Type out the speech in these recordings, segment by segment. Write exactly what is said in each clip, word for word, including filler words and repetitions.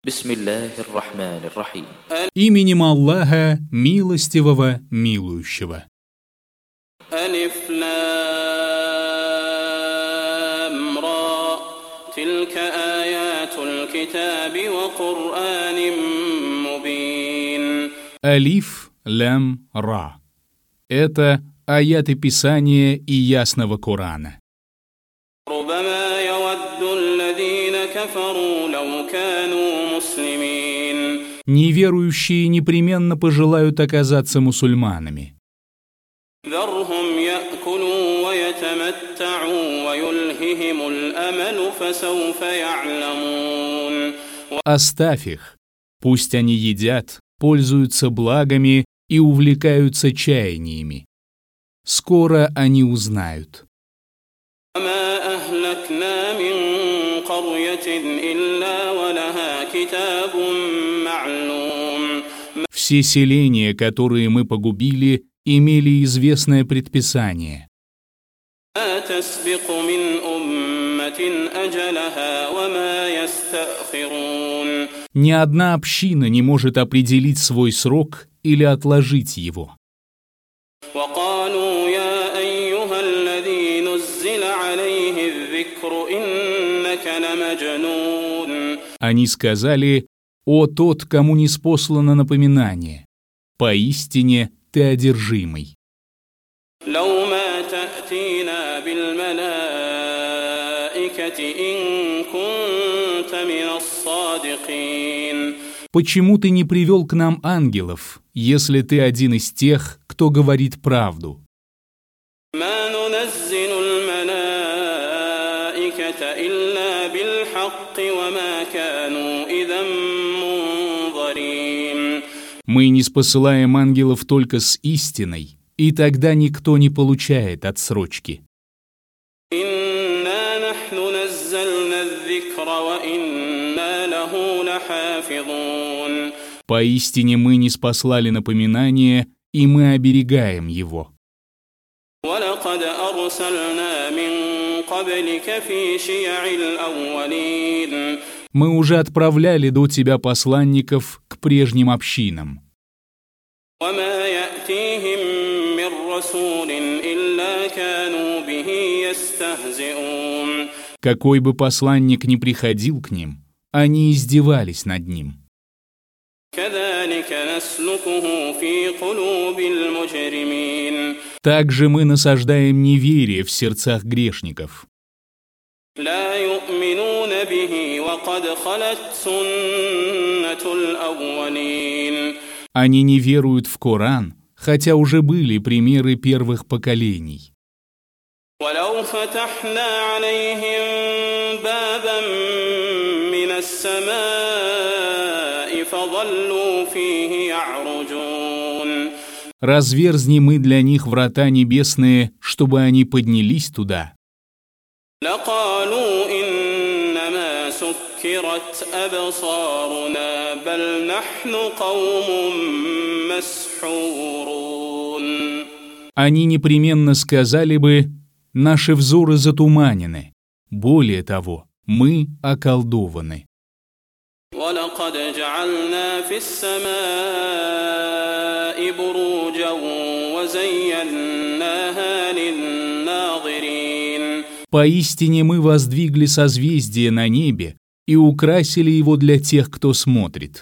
Бисмиллахир-рахманир-рахим. Именем Аллаха, милостивого, милующего. Алиф лам ра. Тилька аятуль китаби ва Кур'аним мубин. Алиф лам ра. Это аяты Писания и ясного Корана. ربما يود الذين كفروا لو كانوا مسلمين. Неверующие непременно пожелают оказаться мусульманами. ذرهم يأكلوا ويتمتعوا ويلههم الأمل فسوف يعلمون. Оставь их, пусть они едят, пользуются благами и увлекаются чаяниями. Скоро они узнают. وما أهلكنا من قرية إلا ولها كتاب معلوم. Все селения, которые мы погубили, имели известное предписание. ما تسبق من أمة أجلها وما يستأخرون. Ни одна община не может определить свой срок или отложить его. وقالوا يا أيها الذي نزل عليه الذكر إنك لمجنون. Они сказали: «О тот, кому ниспослано напоминание, поистине ты одержимый». لو ما تأتينا بالملائكة إن كنت من الصادقين. Почему ты не привел к нам ангелов, если ты один из тех, кто говорит правду? ما ننزل الملائكة إلا بالحق وما كانوا إذا منظرين. Мы не спосылаем ангелов только с истиной, и тогда никто не получает отсрочки. إنا نحن نزلنا الذكر وإنا له لحافظون. Поистине мы ниспослали напоминание, и мы оберегаем его. ولقد أرسلنا من قبلك في شيع الأولين. Мы уже отправляли до тебя посланников к прежним общинам. وما يأتيهم من رسول إلا كانوا به يستهزئون. Какой бы посланник ни приходил к ним, они издевались над ним. كذلك نسلكه في قلوب المجرمين. Также мы насаждаем неверие в сердцах грешников. لا يؤمنون به وقد خلت سنة الأولين. Они не веруют в Коран, хотя уже были примеры первых поколений. ولو فتحنا عليهم بابا من السماء فظلوا فيه يعرجون. Разверзни мы для них врата небесные, чтобы они поднялись туда. لقالوا إنما سكرت أبصارنا بل نحن قوم مسحورون. Они непременно сказали бы: наши взоры затуманены. Более того, мы околдованы. ولقد جعلنا في السماء بروجا وزيناها للناظرين. Поистине мы воздвигли созвездие на небе и украсили его для тех, кто смотрит.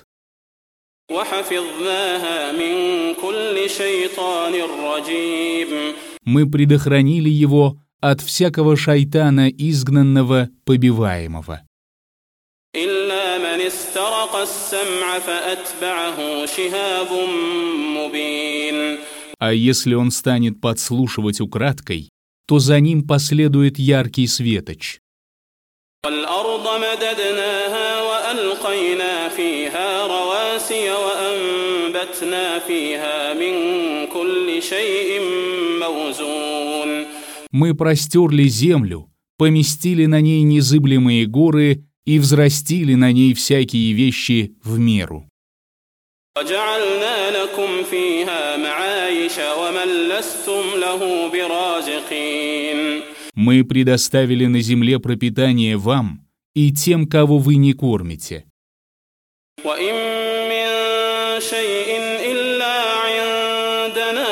وحفظناها من كل شيطان رجيم. Мы предохранили его от всякого шайтана, изгнанного, побиваемого. إلا من استرق السمع فأتبعه شهاب مبين. А если он станет подслушивать украдкой, то за ним последует яркий светоч. والأرض مددناها وألقينا فيها رواسي وأنبتنا فيها من كل شيء موزون. Мы простерли землю, поместили на ней незыблемые горы и взрастили на ней всякие вещи в меру. وجعلنا لكم فيها معايش ومن لستم له برازقين. Мы предоставили на земле пропитание вам и тем, кого вы не кормите. وإن من شيء إلا عندنا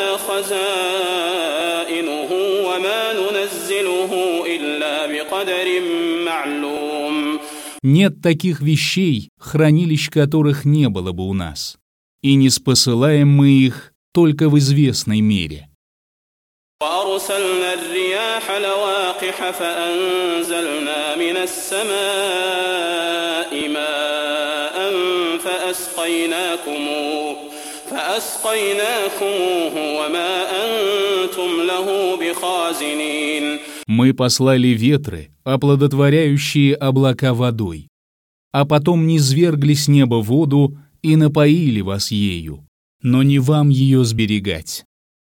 خزائنه وما ننزله إلا بقدر معلوم. Нет таких вещей, хранилищ которых не было бы у нас, и не спосылаем мы их только в известной мере. وأرسلنا الرياح لواقح فأنزلنا من السماء ماء فأسقيناكموه فأسقيناكموه وما أنتم له بخازنين. Мы послали ветры, оплодотворяющие облака водой, а потом низвергли с неба воду и напоили вас ею, но не вам ее сберегать.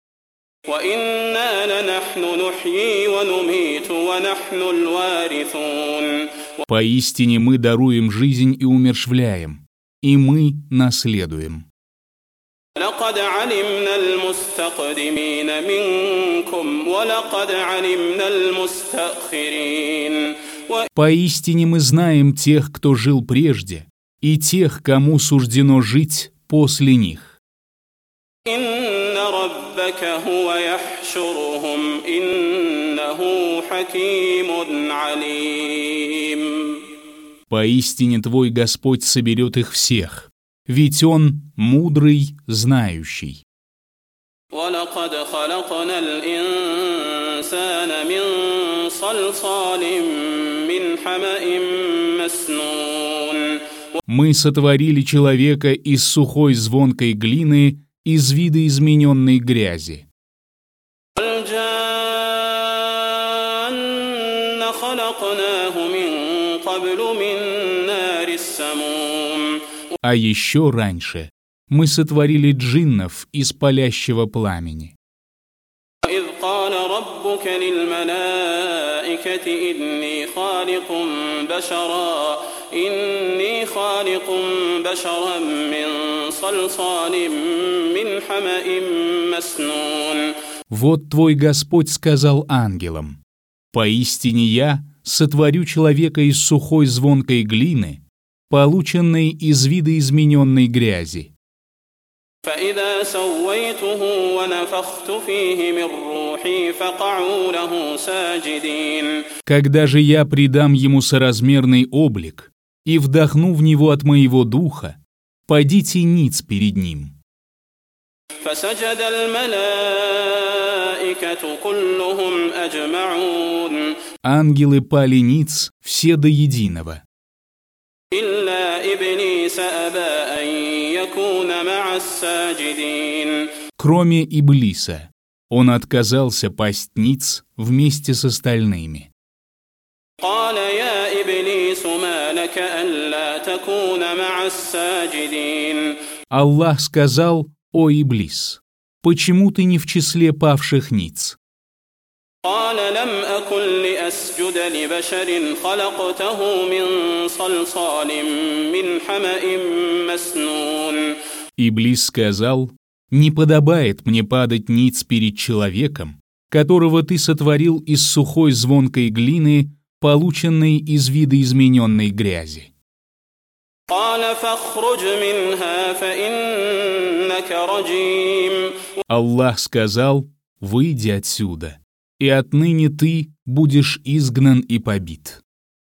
Поистине мы даруем жизнь и умерщвляем, и мы наследуем. لقد علمنا المستقدمين منكم ولقد علمنا المستأخرين. Поистине мы знаем тех, кто жил прежде, и тех, кому суждено жить после них. إن ربك هو يحشرهم إنه حكيم عليم. Поистине твой Господь соберет их всех, ведь Он мудрый, знающий. وَلَقَدْ خَلَقْنَا الْإِنسَانَ مِنْ صَلْصَالٍ مِنْ حَمَإٍ مَسْنُونٍ. Мы сотворили человека из сухой звонкой глины, из видоизмененной грязи. وَالْجَانَّ خَلَقْنَاهُ مِنْ قَبْلُ مِنْ نَارِ السَّمُومِ. А еще раньше мы сотворили джиннов из палящего пламени. وَإِذْ قَالَ رَبُّكَ لِلْمَلَائِكَةِ إِنِّي خَالِقٌ بَشَرًا إِنِّي خَالِقٌ بَشَرًا مِنْ صَلْصَالٍ مِنْ حَمَإٍ مسنون. Вот твой Господь сказал ангелам: «Поистине я сотворю человека из сухой звонкой глины, полученной из видоизмененной грязи». فإذا سويته ونفخت فيه من روحي فقعوا له ساجدين. Когда же я придам ему соразмерный облик и вдохну в него от моего духа, падите ниц перед ним. فسجد الملائكة كلهم أجمعون. Ангелы пали ниц все до единого. إلا إبليس أبى أن يكون مع الساجدين. Кроме Иблиса, он отказался пасть ниц вместе с остальными. قال يا إبليس ما لك ألا تكون مع الساجدين. Аллах сказал: «О Иблис, почему ты не в числе павших ниц?» قال لم أكن لأسجد لبشر خلقته من صلصال من حمأ مسنون. Иблис сказал: «Не подобает мне падать ниц перед человеком, которого ты сотворил из сухой звонкой глины, полученной из видоизмененной грязи». قال فاخرج منها فإنك رجيم. Аллах сказал: «Выйди отсюда, и отныне ты будешь изгнан и побит.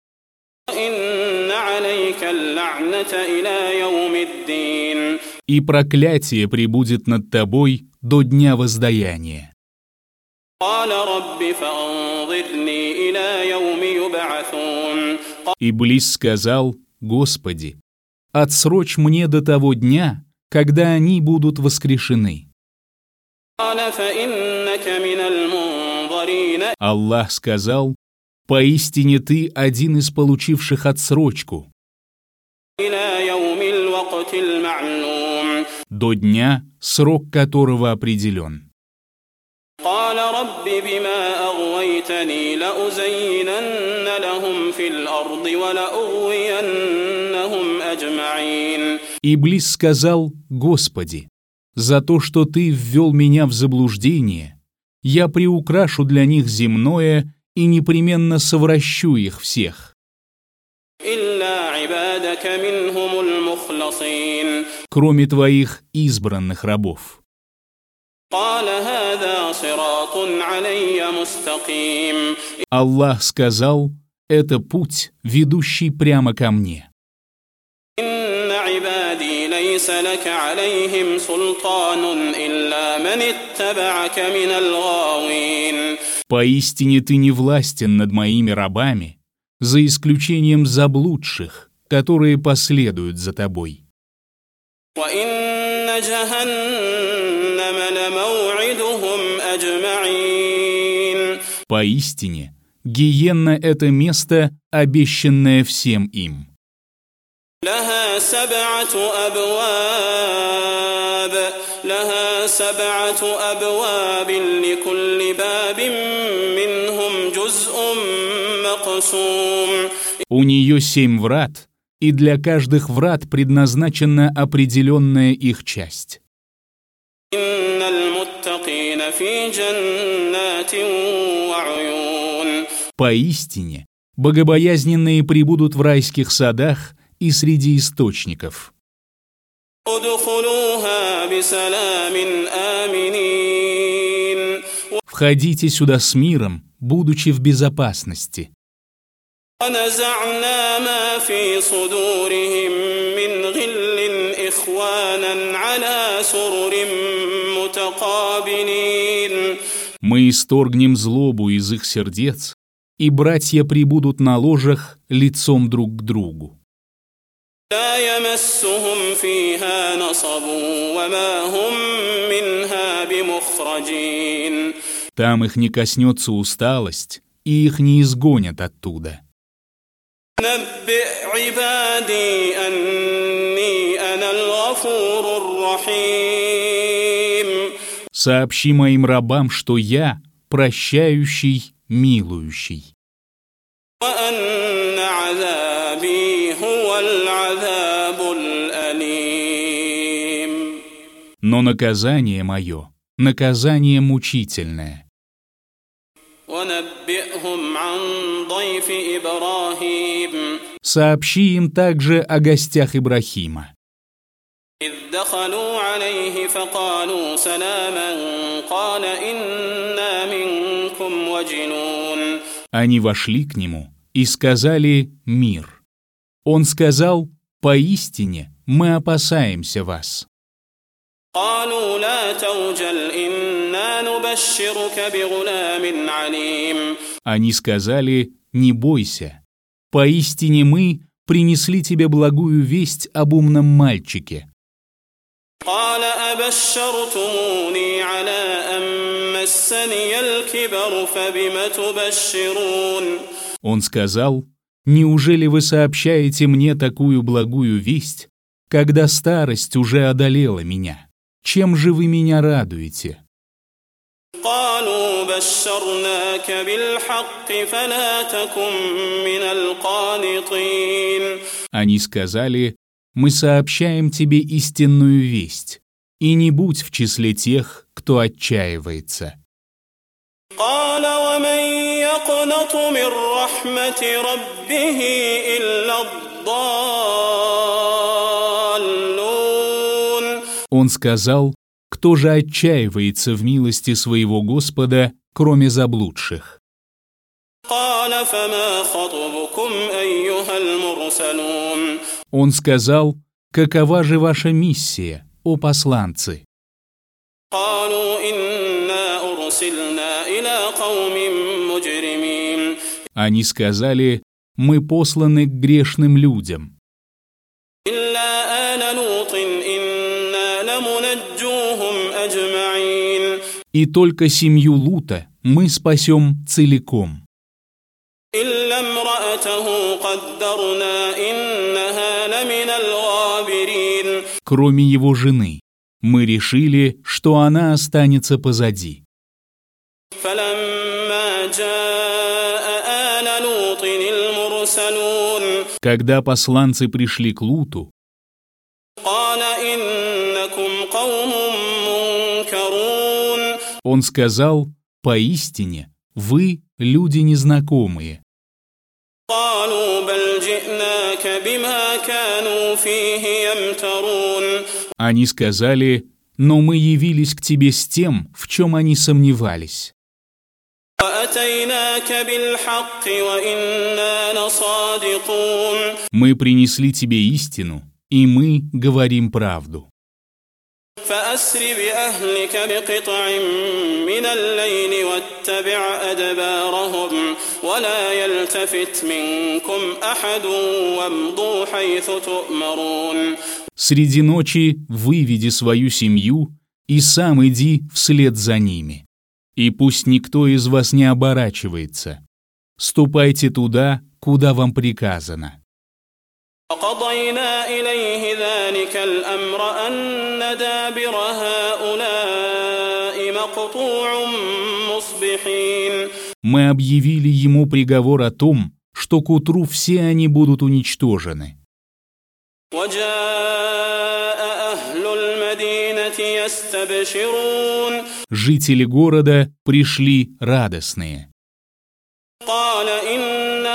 إن عليك اللعنة إلى يوم الدين. И проклятие пребудет над тобой до дня воздаяния». قال رب فأنظرني إلى يوم يبعثون. Иблис сказал: «Господи, отсрочь мне до того дня, когда они будут воскрешены». قال فإنك من المنظرين. Аллах сказал: «Поистине ты один из получивших отсрочку إلى يوم الوقت المعلوم. до дня, срок которого определен». قال رب بما أغويتني لأزينن لهم في الأرض ولأغوينهم أجمعين. Иблис сказал: «Господи, за то, что ты ввел меня в заблуждение, я приукрашу для них земное и непременно совращу их всех. إلا عبادك منهم المخلصين المخلصين кроме твоих избранных рабов. قال هذا صراط علي مستقيم Аллах сказал, это путь, ведущий прямо ко мне. إن عبادي ليس لك عليهم سلطان إلا من اتبعك من الغاوين Поистине ты не властен над моими рабами, за исключением заблудших, которые последуют за тобой. وإن جهنم لموعدهم أجمعين Поистине, гиенна — это место, обещанное всем им. لها سبعة أبواب لها سبعة أبواب لكل باب منهم جزء مقسوم У нее семь врат, и для каждых врат предназначена определенная их часть. إن المتقين في جنات وعيون Поистине, богобоязненные пребудут в райских садах и среди источников. ادخلوها بسلام آمنين Входите сюда с миром, будучи в безопасности. ونزعنا ما في صدورهم من غل إخوانا على سرر متقابلين Мы исторгнем злобу из их сердец, и братья прибудут на ложах лицом друг к другу. لا يمسهم فيها نصب وما هم منها بمخرجين Там их не коснется усталость, и их не изгонят оттуда. نبئ عبادي أني أنا الغفور الرحيم Сообщи моим рабам, что я прощающий, милующий. وأن عذابي هو العذاب الأليم Но наказание мое, наказание мучительное. ونبئهم عن ضيف إبراهيم Сообщи им также о гостях Ибрахима. إذ دخلوا عليه فقالوا سلاما قال إنا منكم وجلون Они вошли к нему и сказали «мир». Он сказал «поистине мы опасаемся вас». قالوا لا توجل إنا نبشرك بغلام عليم Они сказали «не бойся». Поистине мы принесли тебе благую весть об умном мальчике. قال أبشرتموني على أن مسني الكبر فبم تبشرون Он сказал «неужели вы сообщаете мне такую благую весть, когда старость уже одолела меня? Чем же вы меня радуете?» قالوا بشرناك بالحق فلا تكن من القانطين Они сказали «мы сообщаем тебе истинную весть, и не будь в числе тех, кто отчаивается». قال ومن يقنط من رحمة ربه إلا الضالون Он сказал «кто же отчаивается в милости своего Господа, кроме заблудших?» قال فما خطبكم أيها المرسلون Он сказал «какова же ваша миссия, о посланцы?» قالوا إنا أرسلنا إلى قوم مجرمين Они сказали «мы посланы к грешным людям». إلا آل لوط إنا لمنجوهم أجمعين И только семью Лута мы спасем целиком. إلا امرأته قدرنا إنها لمن الغابرين Кроме его жены, мы решили, что она останется позади. فلما جاء آل لوط المرسلون Когда посланцы пришли к Луту, قال إنكم قوم منكرون он сказал «поистине, вы люди незнакомые». قالوا بل جئناك بما كانوا فيه يمترون. Они сказали: «Но мы явились к тебе с тем, в чем они сомневались». وأتيناك بالحق وإنا لصادقون. Мы принесли тебе истину, и мы говорим правду. فأسر بأهلك بقطع من الليل واتبع أدبارهم ولا يلتفت منكم أحد وامضوا حيث تؤمرون. Среди ночи выведи свою семью и сам иди вслед за ними. И пусть никто из вас не оборачивается. Ступайте туда, куда вам приказано. وقضينا إليه ذلك الأمر أن دابر هؤلاء مقطوع مصبحين. Мы объявили ему приговор о том, что к утру все они будут уничтожены. وجاء أهل المدينة يستبشرون. Жители города пришли радостные. قال إن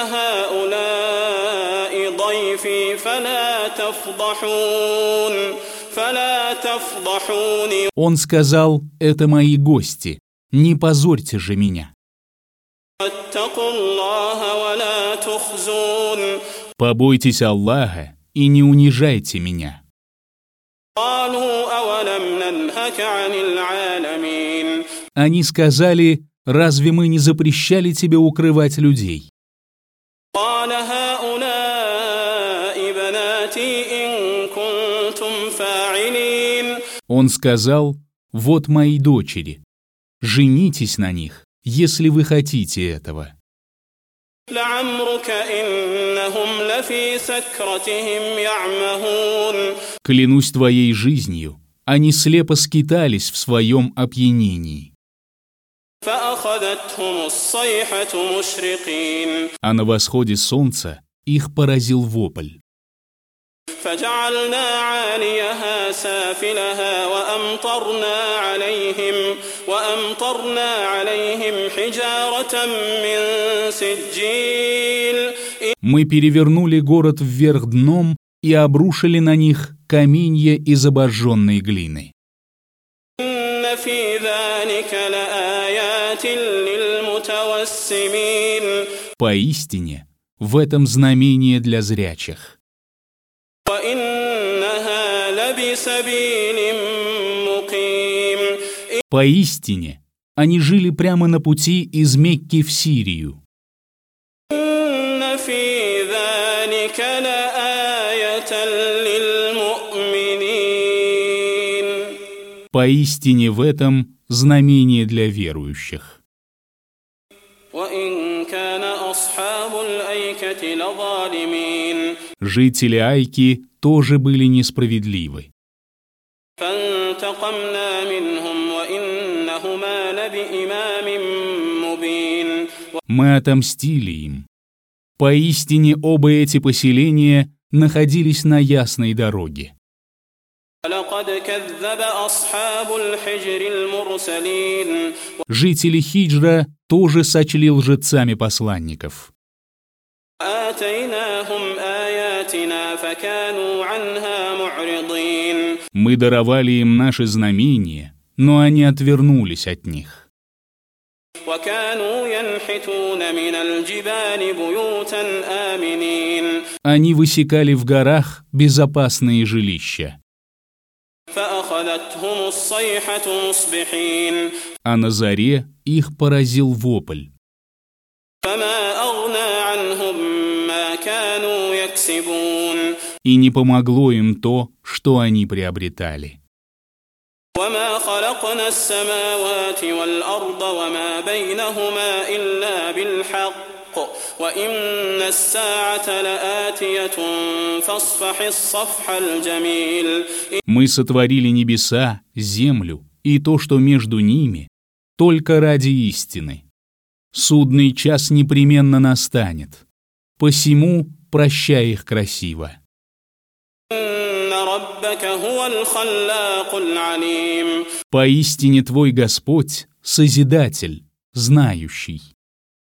هؤلاء ضيفي فلا تفضحون فلا تفضحوني. Он сказал: «Это мои гости, не позорьте же меня». واتقوا الله ولا تخزون. Побойтесь Аллаха и не унижайте меня. قالوا أولم ننهك عن العالمين. Они сказали: «Разве мы не запрещали тебе укрывать людей?» قال هؤلاء بناتي إن كنتم فاعلين. Он сказал: «Вот мои дочери. Женитесь на них, если вы хотите этого». لعمرك إنهم لفي سكرتهم يعمهون. Клянусь твоей жизнью, они слепо скитались в своем опьянении. فأخذتهم الصيحة مشرقين. А на восходе солнца их поразил вопль. فجعلنا عاليها سافلها وأمطرنا عليهم وأمطرنا عليهم حجارة من سجيل. Мы перевернули город вверх дном и обрушили на них каменья из обожженной глины. إن في ذلك لآيات للمتوسمين. Поистине, в этом знамение для зрячих. وإنها لبسبيل مقيم. Поистине, они жили прямо на пути из Мекки в Сирию. إن في ذلك لآية للمؤمنين. Поистине в этом знамение для верующих. وإن كان أصحاب الأيكة لظالمين. Жители Айки тоже были несправедливы. فانتقمنا منهم وإنهما لبإمام مبين. Мы отомстили им. Поистине оба эти поселения находились на ясной дороге. ولقد كذب أصحاب الحجر المرسلين. Жители Хиджра тоже сочли лжецами посланников. آتيناهم آياتنا فكانوا عنها معرضين. Мы даровали им наши знамения, но они отвернулись от них. وكانوا ينحتون من الجبال بيوتا آمنين. Они высекали в горах безопасные жилища. فأخذتهم الصيحة مصبحين. А на заре их поразил вопль. فما أغنى عنهم ما كانوا يكسبون. И не помогло им то, что они приобретали. وما خلقنا السماوات والأرض وما بينهما إلا بالحق وإن الساعة لآتية فاصفح الصفح الجميل. Мы сотворили небеса, землю и то, что между ними, только ради истины. Судный час непременно настанет. Посему прощай их красиво. إن ربك هو الخلاق العليم. Поистине твой Господь — Созидатель, знающий.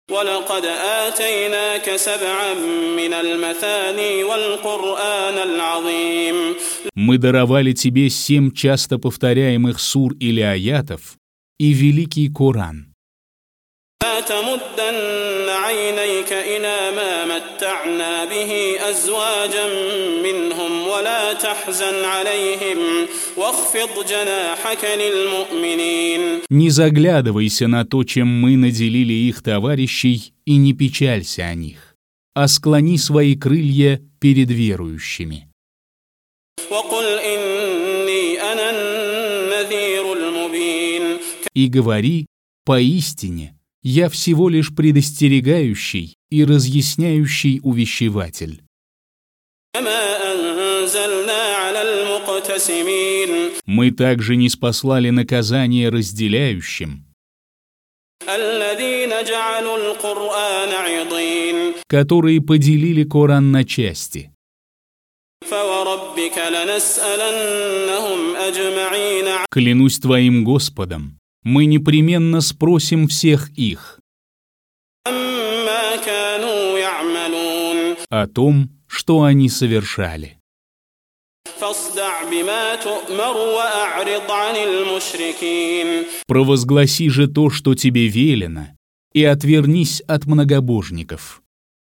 ولقد آتيناك سبعا من المثاني والقرآن العظيم. Мы даровали тебе семь часто повторяемых сур или аятов и великий Коран. لا تمدن عينيك إلى ما متعنا به أزواجا منهم ولا تحزن عليهم واخفض جناحك للمؤمنين. Не заглядывайся на то, чем мы наделили их товарищей, и не печалься о них, а склони свои крылья перед верующими. وقل إني أنا النذير المبين. И говори, поистине, я всего лишь предостерегающий и разъясняющий увещеватель. Мы также не спаслали наказание разделяющим, которые поделили Коран на части. Клянусь твоим Господом, мы непременно спросим всех их о том, что они совершали. Провозгласи же то, что тебе велено, и отвернись от многобожников.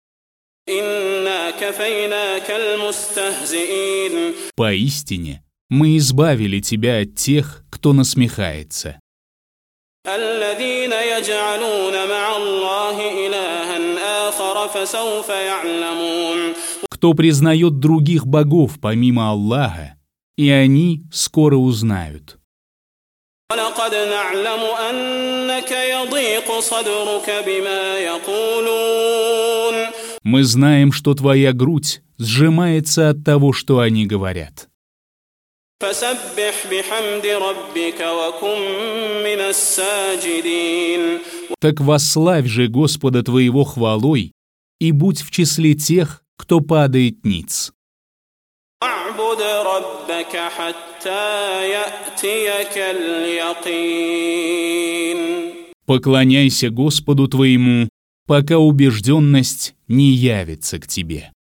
Поистине, мы избавили тебя от тех, кто насмехается. الذين يجعلون مع الله إلها آخر فسوف يعلمون. Кто признает других богов помимо Аллаха, и они скоро узнают. ولقد نعلم أنك يضيق صدرك بما يقولون. Мы знаем, что твоя грудь сжимается от того, что они говорят. فسبح بحمد ربك وكن من الساجدين. Так восславь же Господа твоего хвалой и будь в числе тех, кто падает ниц. واعبد ربك حتى يأتيك اليقين. Поклоняйся Господу твоему, пока убежденность не явится к тебе.